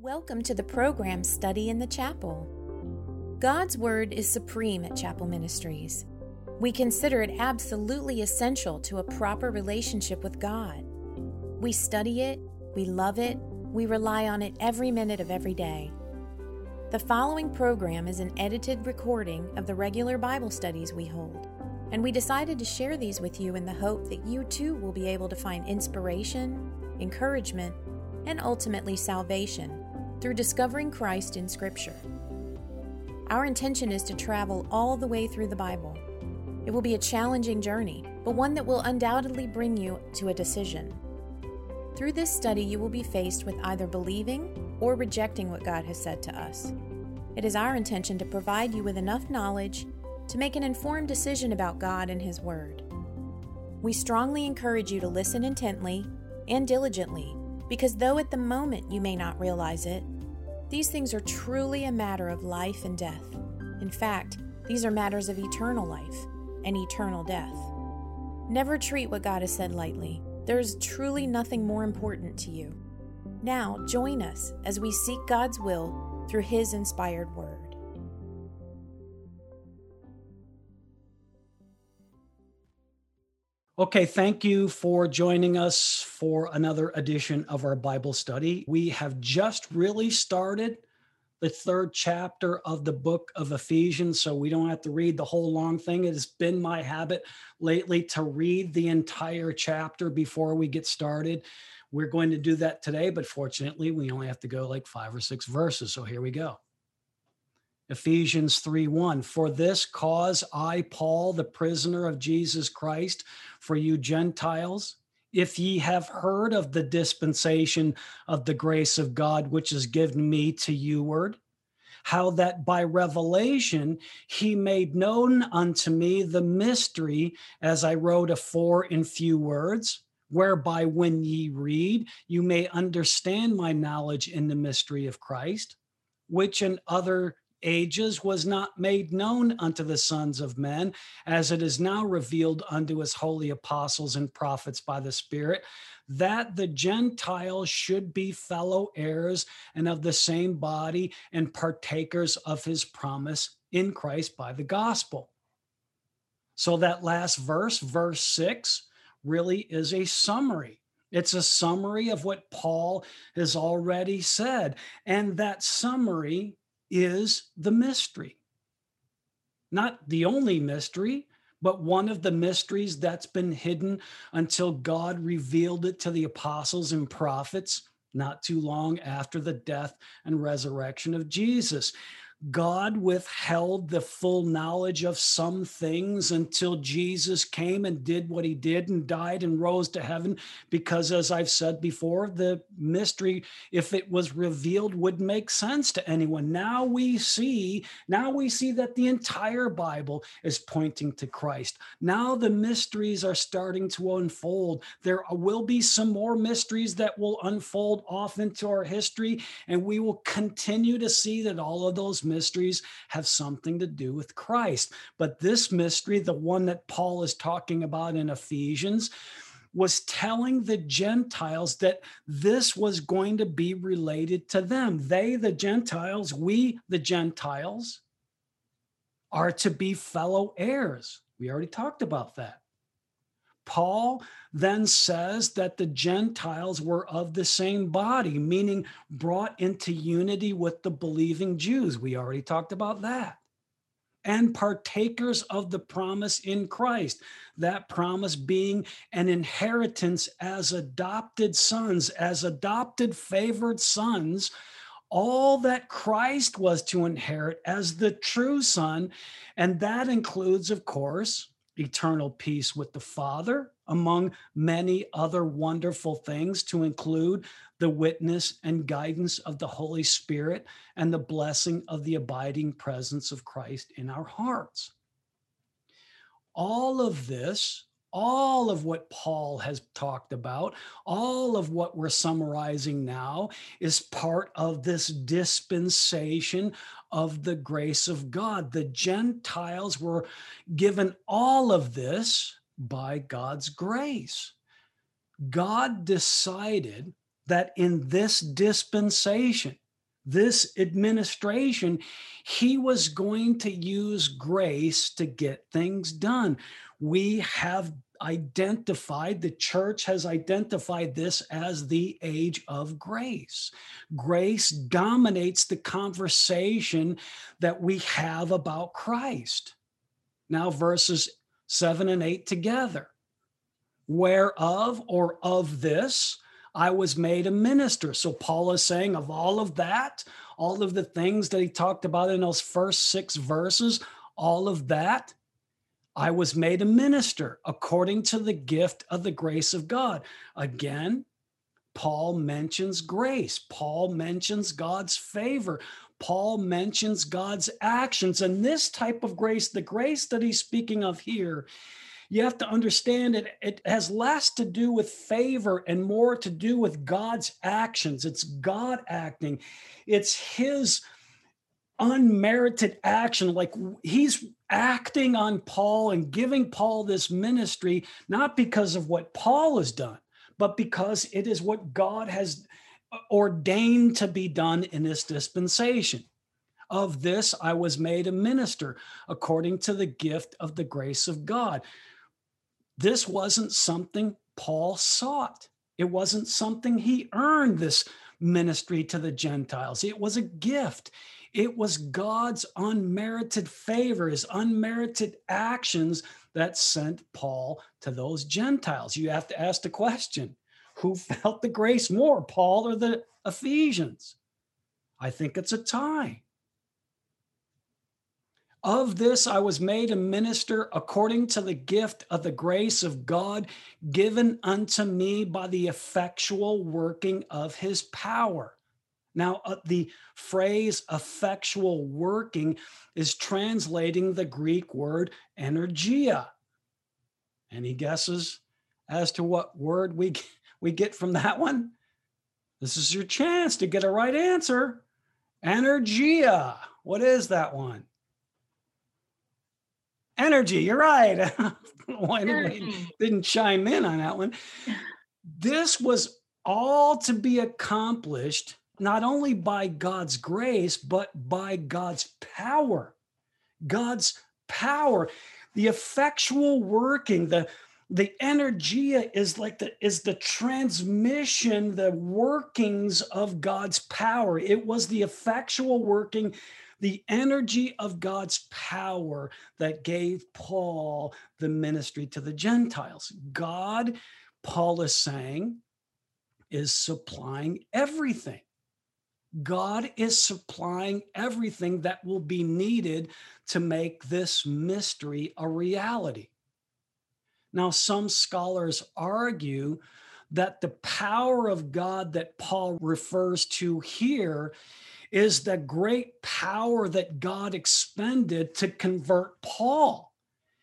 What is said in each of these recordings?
Welcome to the program Study in the Chapel. God's Word is supreme at Chapel Ministries. We consider it absolutely essential to a proper relationship with God. We study it, we love it, we rely on it every minute of every day. The following program is an edited recording of the regular Bible studies we hold, and we decided to share these with you in the hope that you too will be able to find inspiration, encouragement, and ultimately salvation through discovering Christ in Scripture. Our intention is to travel all the way through the Bible. It will be a challenging journey, but one that will undoubtedly bring you to a decision. Through this study, you will be faced with either believing or rejecting what God has said to us. It is our intention to provide you with enough knowledge to make an informed decision about God and His Word. We strongly encourage you to listen intently and diligently, because though at the moment you may not realize it, these things are truly a matter of life and death. In fact, these are matters of eternal life and eternal death. Never treat what God has said lightly. There is truly nothing more important to you. Now, join us as we seek God's will through His inspired Word. Okay, thank you for joining us for another edition of our Bible study. We have just really started the third chapter of the book of Ephesians, so we don't have to read the whole long thing. It has been my habit lately to read the entire chapter before we get started. We're going to do that today, but fortunately, we only have to go like 5 or 6 verses, so here we go. Ephesians 3:1, for this cause I, Paul, the prisoner of Jesus Christ, for you Gentiles, if ye have heard of the dispensation of the grace of God, which is given me to youward, how that by revelation he made known unto me the mystery, as I wrote afore in few words, whereby when ye read, you may understand my knowledge in the mystery of Christ, which in other ages was not made known unto the sons of men, as it is now revealed unto his holy apostles and prophets by the Spirit, that the Gentiles should be fellow heirs and of the same body and partakers of his promise in Christ by the gospel. So that last verse, verse 6, really is a summary. It's a summary of what Paul has already said. And that summary is the mystery. Not the only mystery, but one of the mysteries that's been hidden until God revealed it to the apostles and prophets not too long after the death and resurrection of Jesus. God withheld the full knowledge of some things until Jesus came and did what he did and died and rose to heaven, because, as I've said before, the mystery, if it was revealed, would make sense to anyone. Now we see that the entire Bible is pointing to Christ. Now the mysteries are starting to unfold. There will be some more mysteries that will unfold off into our history, and we will continue to see that all of those mysteries have something to do with Christ. But this mystery, the one that Paul is talking about in Ephesians, was telling the Gentiles that this was going to be related to them. They, the Gentiles, we, the Gentiles, are to be fellow heirs. We already talked about that. Paul then says that the Gentiles were of the same body, meaning brought into unity with the believing Jews. We already talked about that. And partakers of the promise in Christ, that promise being an inheritance as adopted sons, as adopted favored sons, all that Christ was to inherit as the true son. And that includes, of course, eternal peace with the Father, among many other wonderful things, to include the witness and guidance of the Holy Spirit and the blessing of the abiding presence of Christ in our hearts. All of this, all of what Paul has talked about, all of what we're summarizing now is part of this dispensation of the grace of God. The Gentiles were given all of this by God's grace. God decided that in this dispensation, this administration, he was going to use grace to get things done. We have identified, the church has identified this as the age of grace. Grace dominates the conversation that we have about Christ. Now, verses 7 and 8 together. Whereof or of this I was made a minister. So Paul is saying of all of that, all of the things that he talked about in those first 6 verses, all of that, I was made a minister according to the gift of the grace of God. Again, Paul mentions grace. Paul mentions God's favor. Paul mentions God's actions. And this type of grace, the grace that he's speaking of here, you have to understand it has less to do with favor and more to do with God's actions. It's God acting. It's his unmerited action. Like he's acting on Paul and giving Paul this ministry, not because of what Paul has done, but because it is what God has ordained to be done in this dispensation. Of this, I was made a minister according to the gift of the grace of God. This wasn't something Paul sought. It wasn't something he earned, this ministry to the Gentiles. It was a gift. It was God's unmerited favor, his unmerited actions that sent Paul to those Gentiles. You have to ask the question, who felt the grace more, Paul or the Ephesians? I think it's a tie. Of this I was made a minister according to the gift of the grace of God given unto me by the effectual working of his power. Now, the phrase effectual working is translating the Greek word energia. Any guesses as to what word we get from that one? This is your chance to get a right answer. Energia. What is that one? Energy, you're right. Why didn't chime in on that one? This was all to be accomplished not only by God's grace, but by God's power. God's power, the effectual working, the energia is like the transmission, the workings of God's power. It was the effectual working, the energy of God's power that gave Paul the ministry to the Gentiles. God, Paul is saying, is supplying everything. God is supplying everything that will be needed to make this mystery a reality. Now, some scholars argue that the power of God that Paul refers to here is the great power that God expended to convert Paul.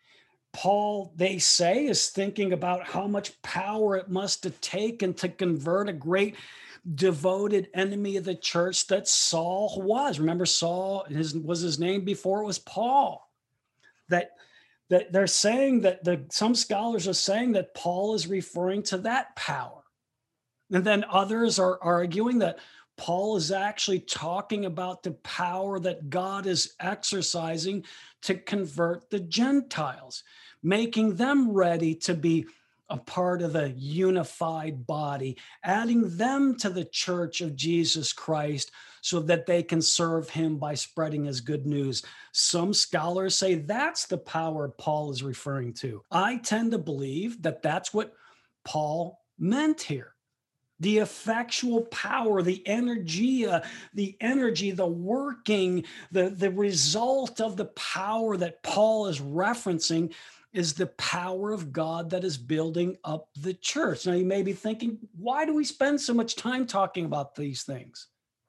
Paul, they say, is thinking about how much power it must have taken to convert a great devoted enemy of the church that Saul was. Remember, Saul was his name before it was Paul. That they're saying that some scholars are saying that Paul is referring to that power. And then others are arguing that Paul is actually talking about the power that God is exercising to convert the Gentiles, making them ready to be a part of the unified body, adding them to the church of Jesus Christ so that they can serve him by spreading his good news. Some scholars say that's the power Paul is referring to. I tend to believe that that's what Paul meant here. The effectual power, the energia, the energy, the working, the result of the power that Paul is referencing is the power of God that is building up the church. Now, you may be thinking, why do we spend so much time talking about these things?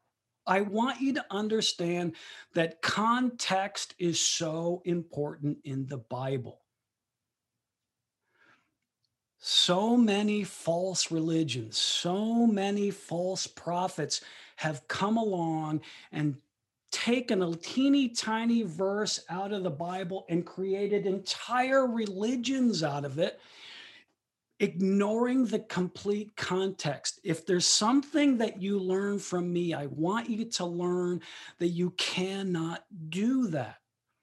I want you to understand that context is so important in the Bible. So many false religions, so many false prophets have come along and taken a teeny tiny verse out of the Bible and created entire religions out of it ignoring the complete context. If there's something that you learn from me, I want you to learn that you cannot do that.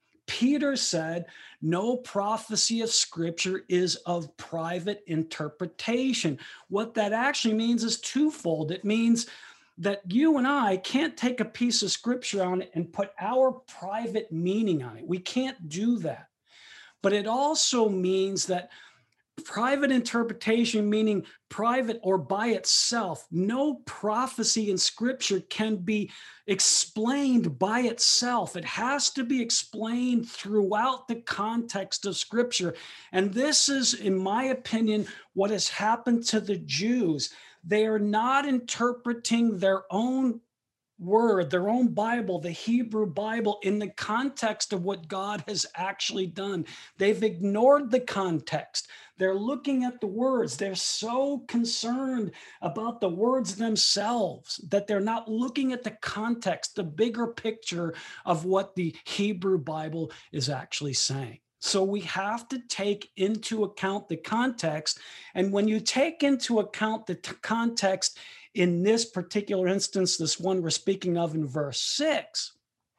Peter said, no prophecy of scripture is of private interpretation. What that actually means is twofold. It means that you and I can't take a piece of scripture on it and put our private meaning on it. We can't do that. But it also means that private interpretation, meaning private or by itself, no prophecy in scripture can be explained by itself. It has to be explained throughout the context of scripture. And this is, in my opinion, what has happened to the Jews. They are not interpreting their own word, their own Bible, the Hebrew Bible, in the context of what God has actually done. They've ignored the context. They're looking at the words. They're so concerned about the words themselves that they're not looking at the context, the bigger picture of what the Hebrew Bible is actually saying. So we have to take into account the context. And when you take into account the context, in this particular instance, this one we're speaking of in verse 6,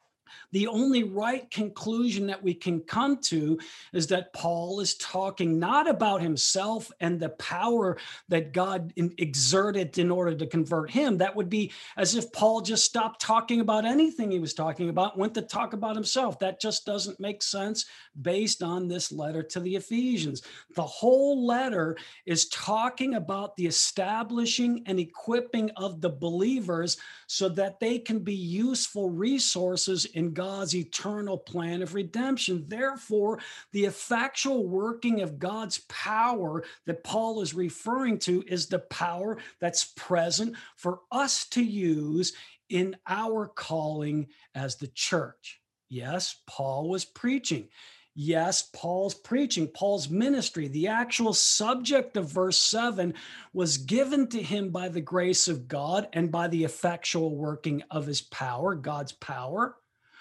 the only right conclusion that we can come to is that Paul is talking not about himself and the power that God exerted in order to convert him. That would be as if Paul just stopped talking about anything he was talking about, went to talk about himself. That just doesn't make sense based on this letter to the Ephesians. The whole letter is talking about the establishing and equipping of the believers so that they can be useful resources in God's eternal plan of redemption. Therefore, the effectual working of God's power that Paul is referring to is the power that's present for us to use in our calling as the church. Yes, Paul was preaching. Yes, Paul's preaching, Paul's ministry, the actual subject of verse 7 was given to him by the grace of God and by the effectual working of his power, God's power.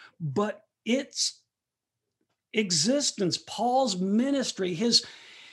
But its existence, Paul's ministry, his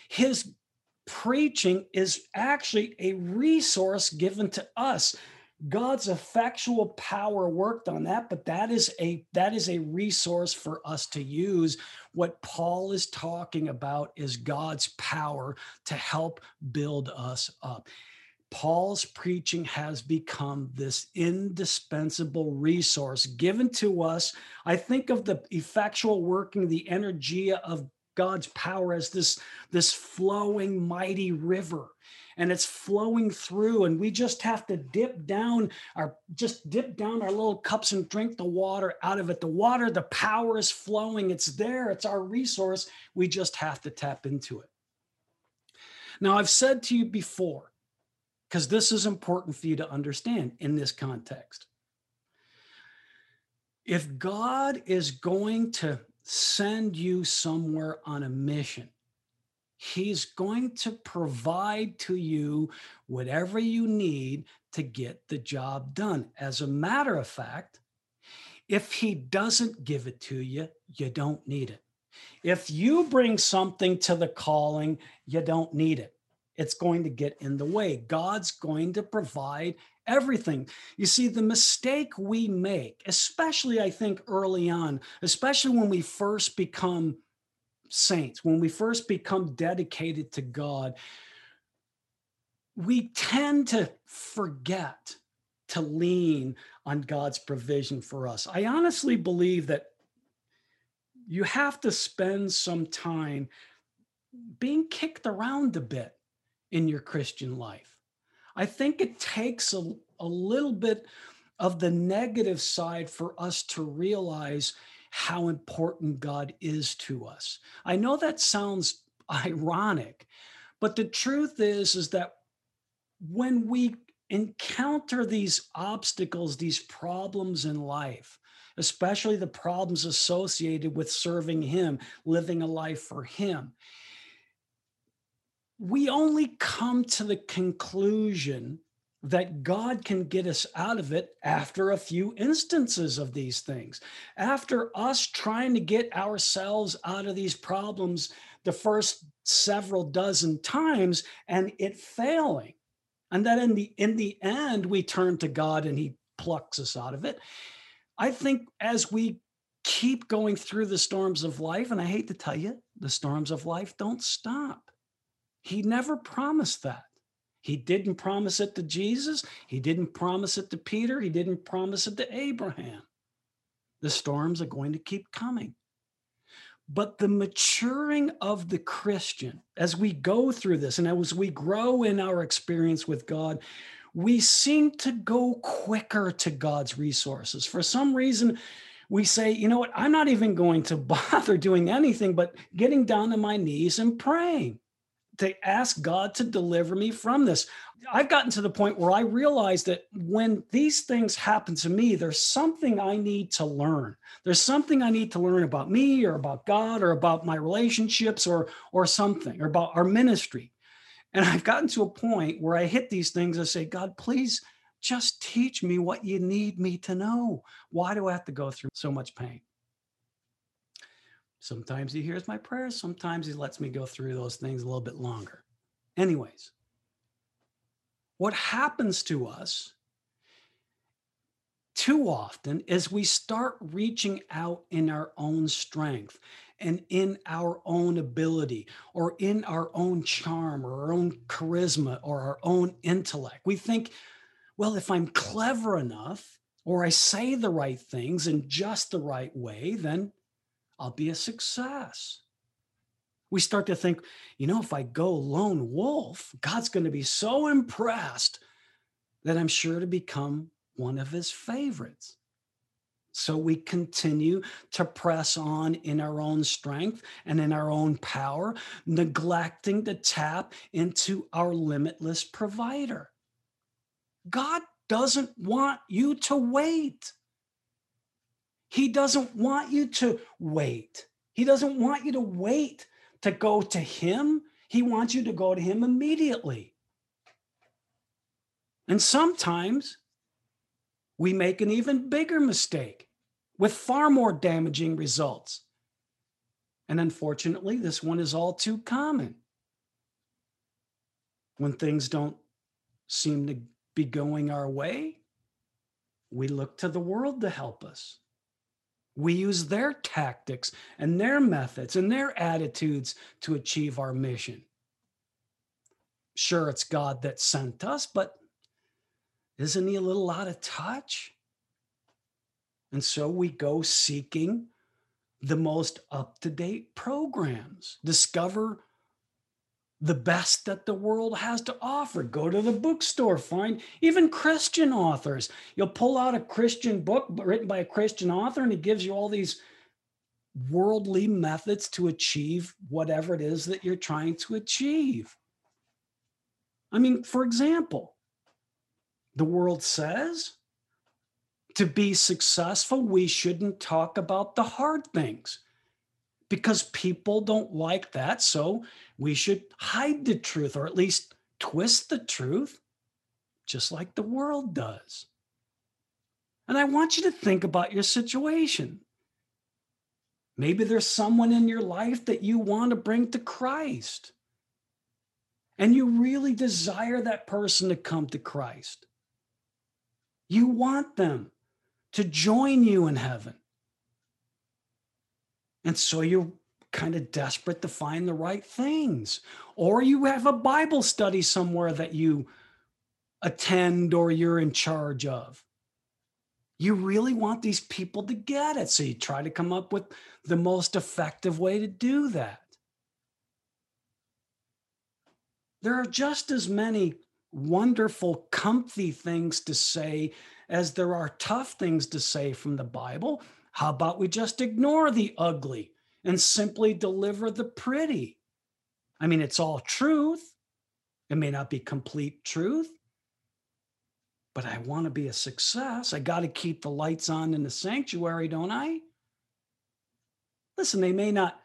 preaching is actually a resource given to us. God's effectual power worked on that, but that is a resource for us to use. What Paul is talking about is God's power to help build us up. Paul's preaching has become this indispensable resource given to us. I think of the effectual working, the energia of God's power as this flowing mighty river, and it's flowing through, and we just have to dip down our little cups and drink the water out of it. The water, the power is flowing. It's there. It's our resource. We just have to tap into it. Now, I've said to you before, because this is important for you to understand in this context. If God is going to send you somewhere on a mission, He's going to provide to you whatever you need to get the job done. As a matter of fact, if He doesn't give it to you, you don't need it. If you bring something to the calling, you don't need it. It's going to get in the way. God's going to provide everything. You see, the mistake we make, especially I think early on, especially when we first become saints, when we first become dedicated to God, we tend to forget to lean on God's provision for us. I honestly believe that you have to spend some time being kicked around a bit in your Christian life. I think it takes a little bit of the negative side for us to realize how important God is to us. I know that sounds ironic, but the truth is that when we encounter these obstacles, these problems in life, especially the problems associated with serving Him, living a life for Him, we only come to the conclusion that God can get us out of it after a few instances of these things. After us trying to get ourselves out of these problems, the first several dozen times and it failing. And then in the end, we turn to God and he plucks us out of it. I think as we keep going through the storms of life, and I hate to tell you, the storms of life don't stop. He never promised that. He didn't promise it to Jesus. He didn't promise it to Peter. He didn't promise it to Abraham. The storms are going to keep coming. But the maturing of the Christian, as we go through this and as we grow in our experience with God, we seem to go quicker to God's resources. For some reason, we say, you know what, I'm not even going to bother doing anything but getting down on my knees and praying to ask God to deliver me from this. I've gotten to the point where I realize that when these things happen to me, there's something I need to learn. There's something I need to learn about me or about God or about my relationships or something or about our ministry. And I've gotten to a point where I hit these things and say, God, please just teach me what you need me to know. Why do I have to go through so much pain? Sometimes he hears my prayers. Sometimes he lets me go through those things a little bit longer. Anyways, what happens to us too often is we start reaching out in our own strength and in our own ability or in our own charm or our own charisma or our own intellect. We think, well, if I'm clever enough or I say the right things in just the right way, then I'll be a success. We start to think, if I go lone wolf, God's going to be so impressed that I'm sure to become one of his favorites. So we continue to press on in our own strength and in our own power, neglecting to tap into our limitless provider. God doesn't want you to wait. He doesn't want you to wait. He doesn't want you to wait to go to him. He wants you to go to him immediately. And sometimes we make an even bigger mistake with far more damaging results. And unfortunately, this one is all too common. When things don't seem to be going our way, we look to the world to help us. We use their tactics and their methods and their attitudes to achieve our mission. Sure, it's God that sent us, but isn't he a little out of touch? And so we go seeking the most up-to-date programs, discover the best that the world has to offer. Go to the bookstore, find even Christian authors. You'll pull out a Christian book written by a Christian author, and he gives you all these worldly methods to achieve whatever it is that you're trying to achieve. I mean, for example, the world says to be successful, we shouldn't talk about the hard things because people don't like that. So we should hide the truth or at least twist the truth, just like the world does. And I want you to think about your situation. Maybe there's someone in your life that you want to bring to Christ, and you really desire that person to come to Christ. You want them to join you in heaven. And so you're kind of desperate to find the right things. Or you have a Bible study somewhere that you attend or you're in charge of. You really want these people to get it. So you try to come up with the most effective way to do that. There are just as many wonderful, comfy things to say as there are tough things to say from the Bible. How about we just ignore the ugly and simply deliver the pretty? I mean, it's all truth. It may not be complete truth, but I want to be a success. I got to keep the lights on in the sanctuary, don't I? Listen, they may not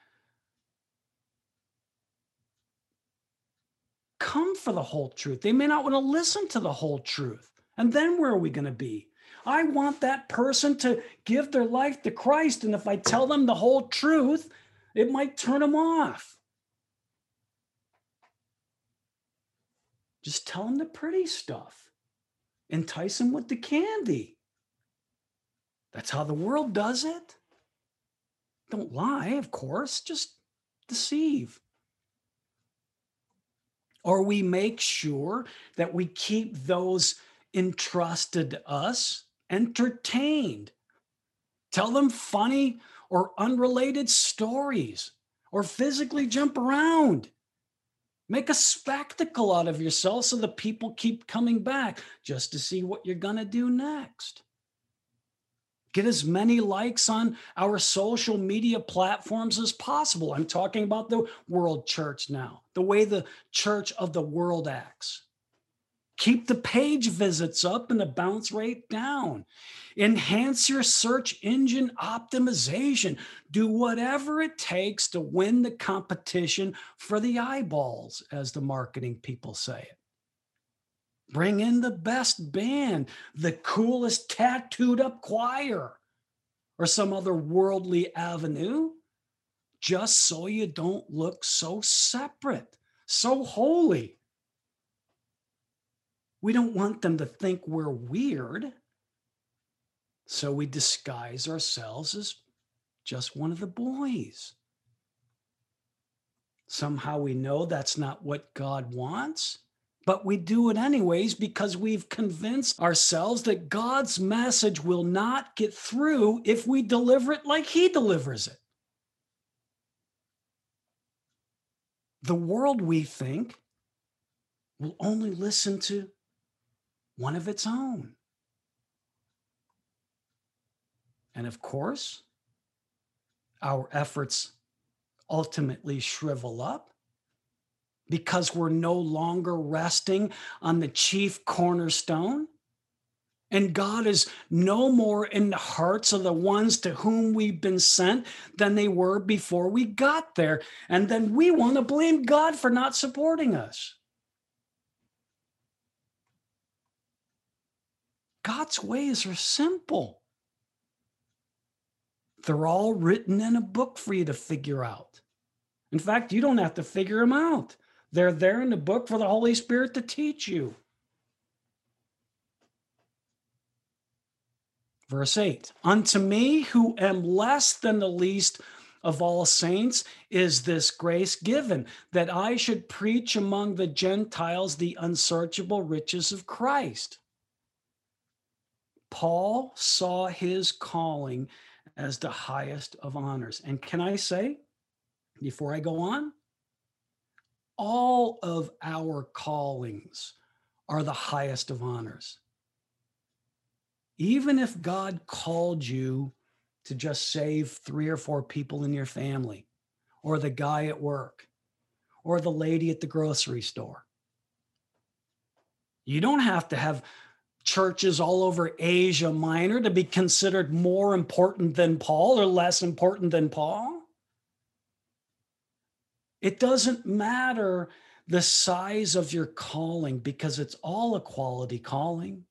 come for the whole truth. They may not want to listen to the whole truth. And then where are we going to be? I want that person to give their life to Christ. And if I tell them the whole truth, it might turn them off. Just tell them the pretty stuff. Entice them with the candy. That's how the world does it. Don't lie, of course, just deceive. Or we make sure that we keep those entrusted to us entertained. Tell them funny or unrelated stories, or physically jump around. Make a spectacle out of yourself so the people keep coming back just to see what you're going to do next. Get as many likes on our social media platforms as possible. I'm talking about the world church now, the way the church of the world acts. Keep the page visits up and the bounce rate down. Enhance your search engine optimization. Do whatever it takes to win the competition for the eyeballs, as the marketing people say it. Bring in the best band, the coolest tattooed up choir, or some other worldly avenue, just so you don't look so separate, so holy. We don't want them to think we're weird, so we disguise ourselves as just one of the boys. Somehow we know that's not what God wants, but we do it anyways because we've convinced ourselves that God's message will not get through if we deliver it like He delivers it. The world, we think, will only listen to one of its own. And of course, our efforts ultimately shrivel up because we're no longer resting on the chief cornerstone. And God is no more in the hearts of the ones to whom we've been sent than they were before we got there. And then we want to blame God for not supporting us. God's ways are simple. They're all written in a book for you to figure out. In fact, you don't have to figure them out. They're there in the book for the Holy Spirit to teach you. Verse 8, unto me who am less than the least of all saints is this grace given, that I should preach among the Gentiles the unsearchable riches of Christ. Paul saw his calling as the highest of honors. And can I say, before I go on, all of our callings are the highest of honors. Even if God called you to just save 3 or 4 people in your family, or the guy at work, or the lady at the grocery store, you don't have to have churches all over Asia Minor to be considered more important than Paul or less important than Paul. It doesn't matter the size of your calling because it's all a quality calling.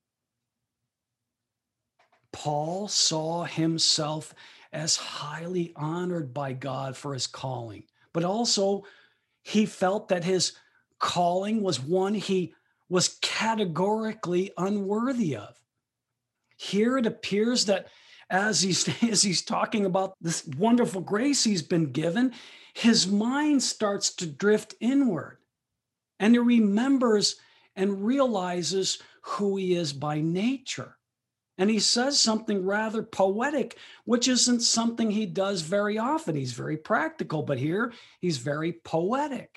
Paul saw himself as highly honored by God for his calling, but also he felt that his calling was one he was categorically unworthy of. Here it appears that as he's talking about this wonderful grace he's been given, his mind starts to drift inward, and he remembers and realizes who he is by nature. And he says something rather poetic, which isn't something he does very often. He's very practical, but here he's very poetic.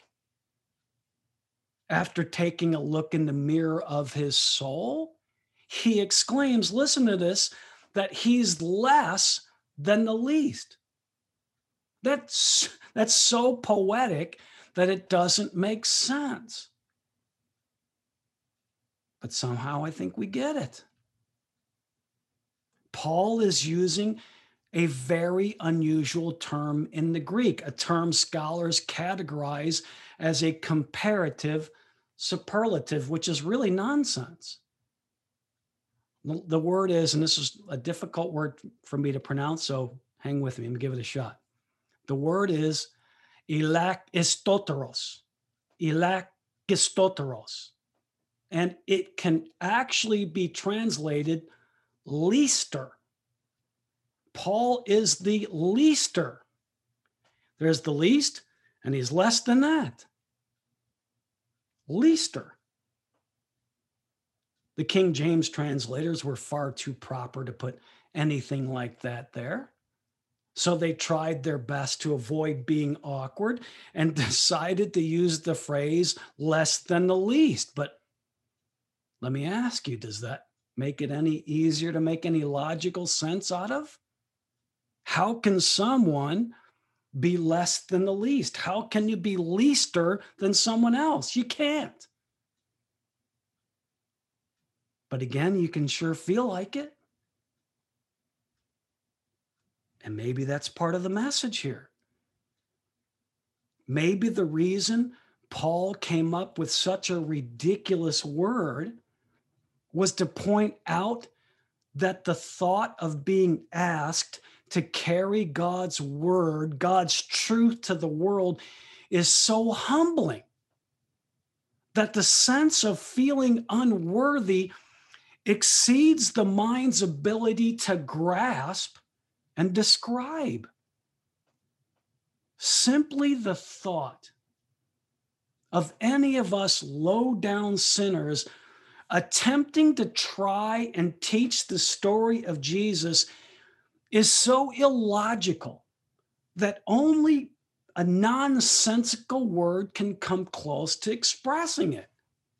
After taking a look in the mirror of his soul, he exclaims, listen to this, that he's less than the least. That's so poetic that it doesn't make sense. But somehow I think we get it. Paul is using a very unusual term in the Greek, a term scholars categorize as a comparative superlative, which is really nonsense. The word is, and this is a difficult word for me to pronounce, so hang with me and give it a shot. The word is ilaktoteros. Ilaktoteros. gistoteros. And it can actually be translated leaster. Paul is the leaster. There's the least, and he's less than that. Leaster. The King James translators were far too proper to put anything like that there. So they tried their best to avoid being awkward and decided to use the phrase less than the least. But let me ask you, does that make it any easier to make any logical sense out of? How can someone be less than the least? How can you be leaster than someone else? You can't. But again, you can sure feel like it. And maybe that's part of the message here. Maybe the reason Paul came up with such a ridiculous word was to point out that the thought of being asked to carry God's word, God's truth to the world is so humbling that the sense of feeling unworthy exceeds the mind's ability to grasp and describe. Simply the thought of any of us low-down sinners attempting to try and teach the story of Jesus is so illogical that only a nonsensical word can come close to expressing it.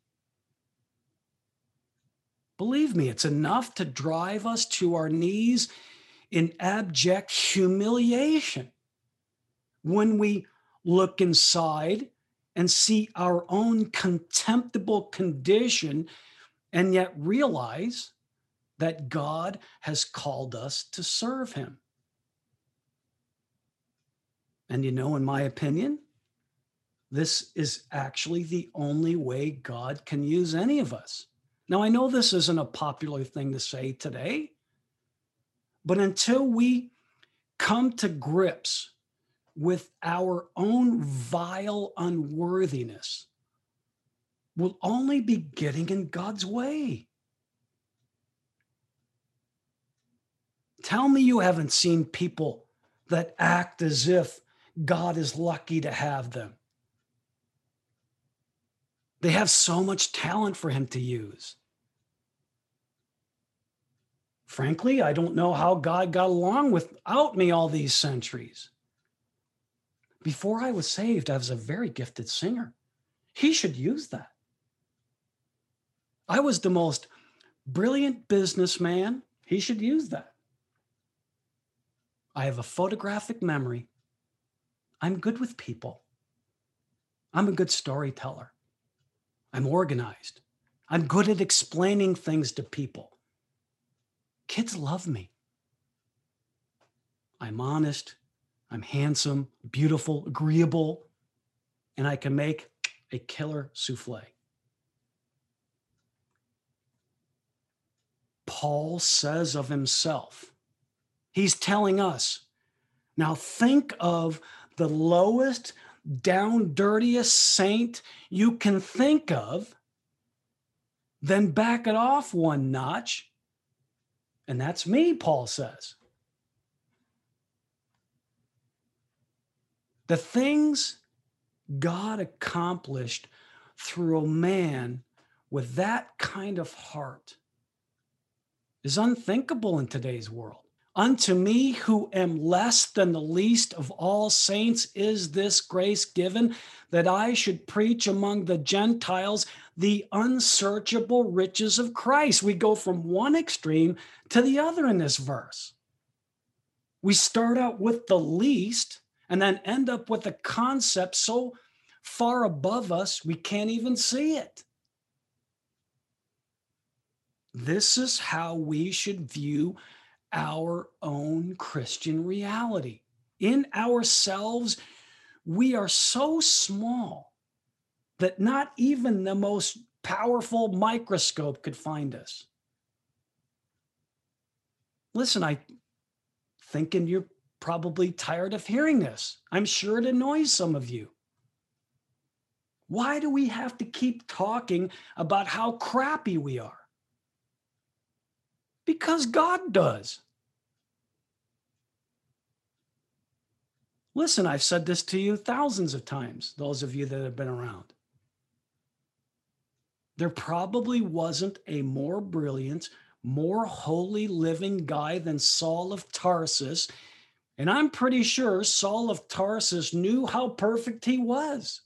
Believe me, it's enough to drive us to our knees in abject humiliation when we look inside and see our own contemptible condition and yet realize that God has called us to serve him. And you know, in my opinion, this is actually the only way God can use any of us. Now, I know this isn't a popular thing to say today, but until we come to grips with our own vile unworthiness, we'll only be getting in God's way. Tell me you haven't seen people that act as if God is lucky to have them. They have so much talent for him to use. Frankly, I don't know how God got along without me all these centuries. Before I was saved, I was a very gifted singer. He should use that. I was the most brilliant businessman. He should use that. I have a photographic memory. I'm good with people. I'm a good storyteller. I'm organized. I'm good at explaining things to people. Kids love me. I'm honest. I'm handsome, beautiful, agreeable, and I can make a killer souffle. Paul says of himself, he's telling us, now think of the lowest, down dirtiest saint you can think of, then back it off one notch. And that's me, Paul says. The things God accomplished through a man with that kind of heart is unthinkable in today's world. Unto me, who am less than the least of all saints, is this grace given, that I should preach among the Gentiles the unsearchable riches of Christ. We go from one extreme to the other in this verse. We start out with the least and then end up with a concept so far above us, we can't even see it. This is how we should view our own Christian reality. In ourselves, we are so small that not even the most powerful microscope could find us. Listen, I'm thinking you're probably tired of hearing this. I'm sure it annoys some of you. Why do we have to keep talking about how crappy we are? Because God does. Listen, I've said this to you thousands of times, those of you that have been around. There probably wasn't a more brilliant, more holy living guy than Saul of Tarsus. And I'm pretty sure Saul of Tarsus knew how perfect he was.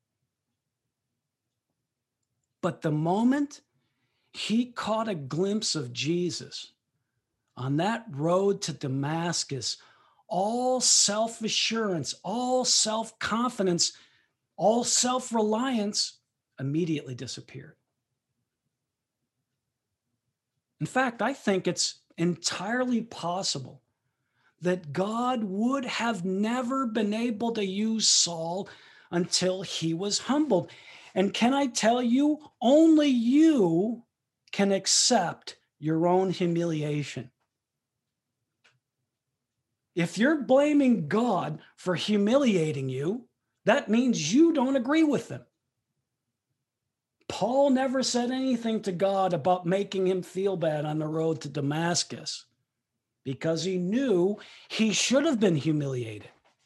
But the moment he caught a glimpse of Jesus on that road to Damascus, all self-assurance, all self-confidence, all self-reliance immediately disappeared. In fact, I think it's entirely possible that God would have never been able to use Saul until he was humbled. And can I tell you, only you can accept your own humiliation. If you're blaming God for humiliating you, that means you don't agree with him. Paul never said anything to God about making him feel bad on the road to Damascus because he knew he should have been humiliated.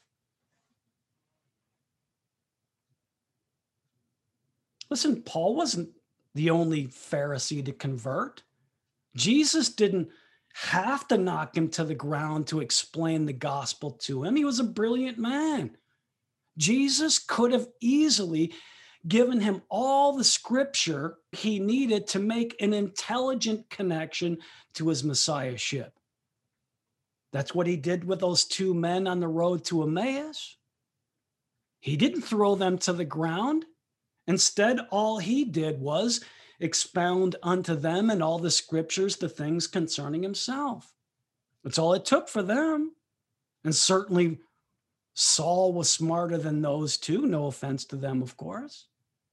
Listen, Paul wasn't the only Pharisee to convert. Jesus didn't have to knock him to the ground to explain the gospel to him. He was a brilliant man. Jesus could have easily given him all the scripture he needed to make an intelligent connection to his messiahship. That's what he did with those two men on the road to Emmaus. He didn't throw them to the ground. Instead, all he did was expound unto them in all the scriptures the things concerning himself. That's all it took for them. And certainly Saul was smarter than those two. No offense to them, of course.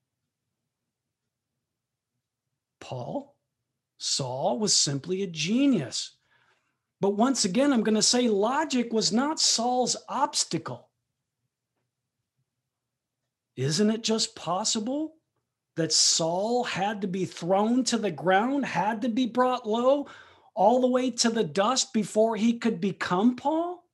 Saul was simply a genius. But once again, I'm going to say logic was not Saul's obstacle. Isn't it just possible that Saul had to be thrown to the ground, had to be brought low, all the way to the dust before he could become Paul?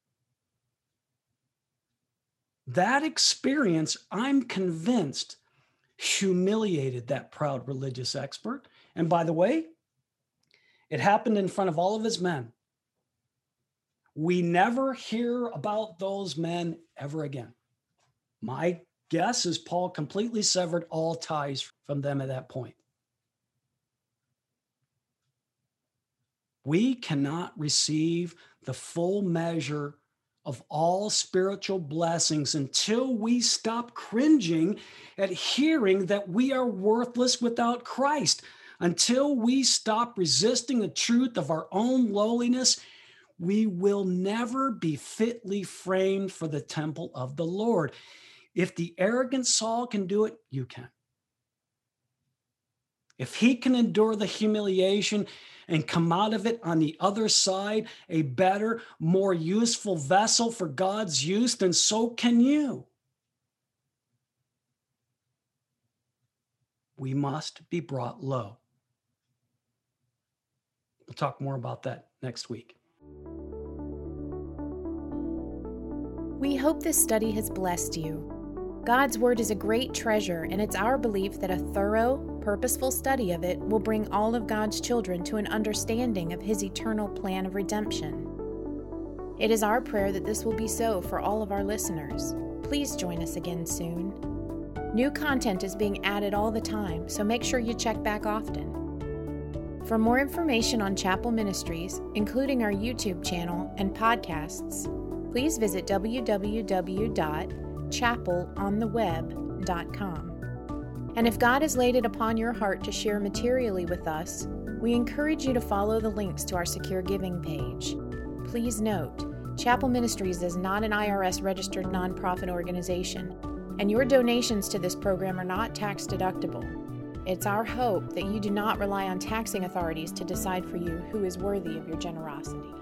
That experience, I'm convinced, humiliated that proud religious expert. And by the way, it happened in front of all of his men. We never hear about those men ever again. My guess is Paul completely severed all ties from them at that point. We cannot receive the full measure of all spiritual blessings until we stop cringing at hearing that we are worthless without Christ. Until we stop resisting the truth of our own lowliness, we will never be fitly framed for the temple of the Lord. If the arrogant Saul can do it, you can. If he can endure the humiliation and come out of it on the other side a better, more useful vessel for God's use, then so can you. We must be brought low. We'll talk more about that next week. We hope this study has blessed you. God's Word is a great treasure, and it's our belief that a thorough, purposeful study of it will bring all of God's children to an understanding of His eternal plan of redemption. It is our prayer that this will be so for all of our listeners. Please join us again soon. New content is being added all the time, so make sure you check back often. For more information on Chapel Ministries, including our YouTube channel and podcasts, please visit www.chapelontheweb.com. And if God has laid it upon your heart to share materially with us, we encourage you to follow the links to our secure giving page. Please note, Chapel Ministries is not an IRS-registered nonprofit organization, and your donations to this program are not tax deductible. It's our hope that you do not rely on taxing authorities to decide for you who is worthy of your generosity.